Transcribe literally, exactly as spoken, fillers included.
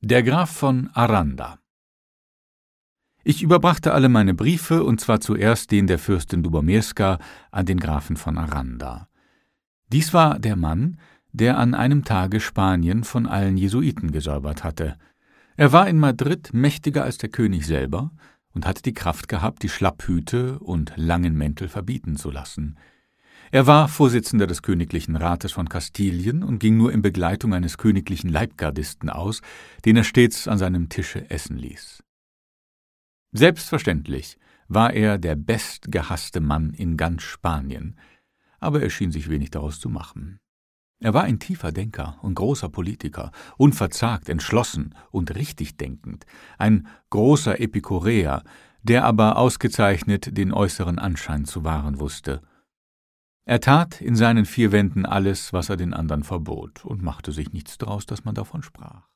Der Graf von Aranda. Ich überbrachte alle meine Briefe, und zwar zuerst den der Fürstin Lubomirska an den Grafen von Aranda. Dies war der Mann, der an einem Tage Spanien von allen Jesuiten gesäubert hatte. Er war in Madrid mächtiger als der König selber und hatte die Kraft gehabt, die Schlapphüte und langen Mäntel verbieten zu lassen. Er war Vorsitzender des Königlichen Rates von Kastilien und ging nur in Begleitung eines königlichen Leibgardisten aus, den er stets an seinem Tische essen ließ. Selbstverständlich war er der bestgehasste Mann in ganz Spanien, aber er schien sich wenig daraus zu machen. Er war ein tiefer Denker und großer Politiker, unverzagt, entschlossen und richtig denkend, ein großer Epikureer, der aber ausgezeichnet den äußeren Anschein zu wahren wusste. Er tat in seinen vier Wänden alles, was er den anderen verbot, und machte sich nichts daraus, dass man davon sprach.